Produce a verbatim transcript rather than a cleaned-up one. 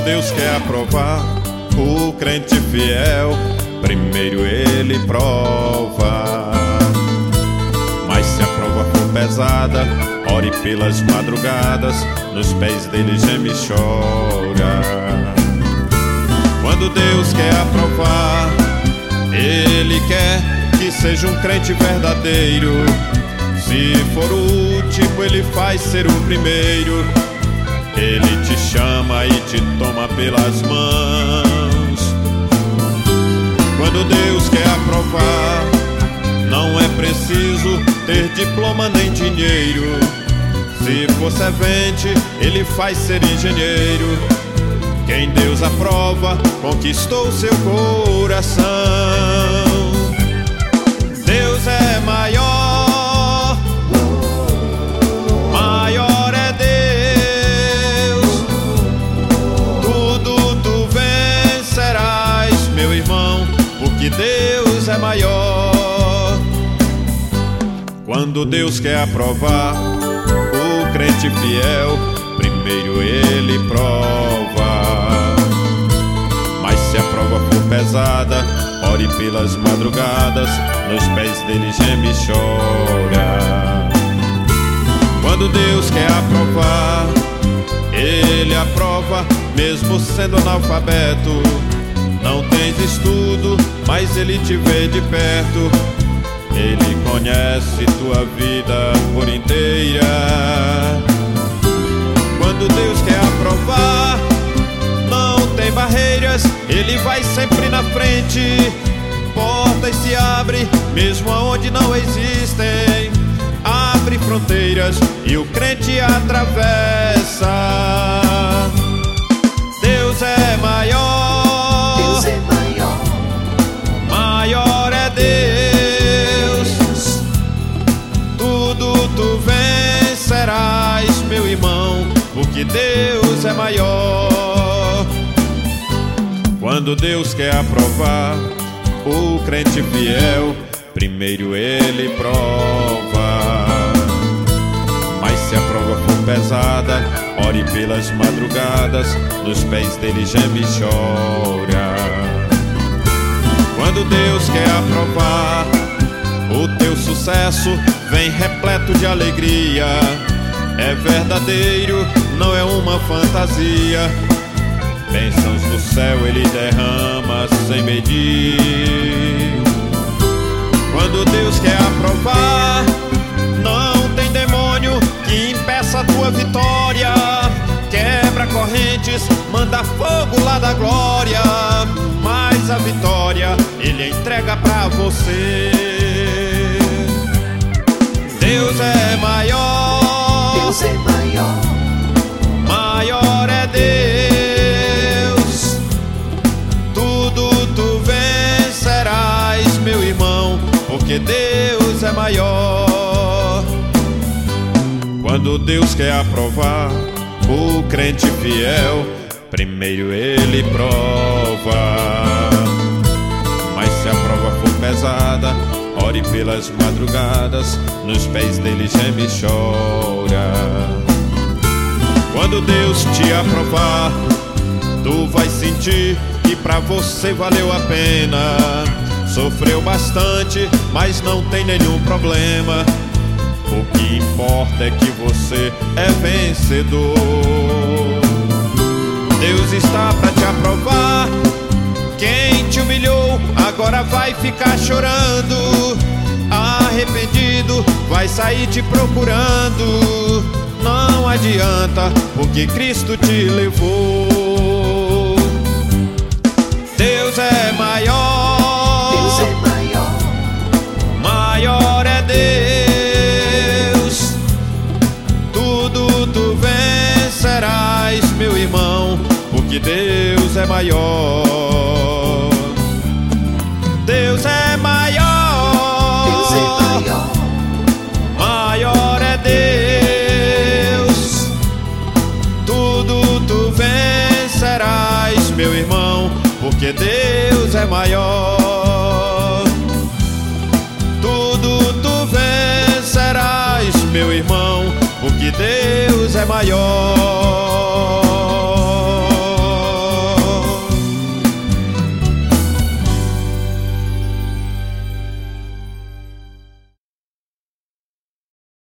Deus quer aprovar o crente fiel, primeiro ele prova. Mas se a prova for pesada, ore pelas madrugadas, nos pés dele geme e chora. Quando Deus quer aprovar, ele quer que seja um crente verdadeiro. Se for o último, ele faz ser o primeiro. Ele te chama e te toma pelas mãos. Quando Deus quer aprovar, não é preciso ter diploma nem dinheiro. Se for servente, ele faz ser engenheiro. Quem Deus aprova, conquistou seu coração. Deus é maior, maior é Deus. Tudo tu vencerás, meu irmão, porque Deus é maior. Quando Deus quer aprovar o crente fiel, primeiro ele prova. Mas se a prova for pesada, ore pelas madrugadas, nos pés dele geme e chora. Quando Deus quer aprovar, ele aprova, mesmo sendo analfabeto. Não tens estudo, mas ele te vê de perto. Ele conhece tua vida por inteira. Quando Deus quer aprovar, não tem barreiras, ele vai sempre na frente. Portas se abrem, mesmo aonde não existem. Abre fronteiras e o crente atravessa. Deus é maior, Deus é maior, maior é Deus. Tudo tu vencerás, meu irmão, porque Deus é maior. Quando Deus quer aprovar o crente fiel, primeiro ele prova. Mas se a prova for pesada, ore pelas madrugadas, nos pés dele geme e chora. Quando Deus quer aprovar o teu sucesso, vem repleto de alegria. É verdadeiro, não é uma fantasia. Bênçãos do céu ele derrama sem medir. Quando Deus quer aprovar, não tem demônio que impeça a tua vitória. Quebra correntes, manda fogo lá da glória. Mas a vitória ele entrega pra você. Deus é maior, Deus é maior, maior é Deus. Tudo tu vencerás, meu irmão, porque Deus é maior. Quando Deus quer aprovar o crente fiel, primeiro ele prova. Mas se a prova for pesada, ore pelas madrugadas, nos pés dele geme e chora. Quando Deus te aprovar, tu vai sentir que pra você valeu a pena. Sofreu bastante, mas não tem nenhum problema. O que importa é que você é vencedor. Deus está pra te aprovar. Quem te humilhou agora vai ficar chorando. Arrependido vai sair te procurando. Não adianta, porque Cristo te levou. Deus é maior, Deus é maior, maior é Deus. Tudo tu vencerás, meu irmão, porque Deus é maior. Deus é maior, Deus é maior, maior é Deus. Tudo tu vencerás, meu irmão, porque Deus é maior. Tudo tu vencerás, meu irmão, porque Deus é maior.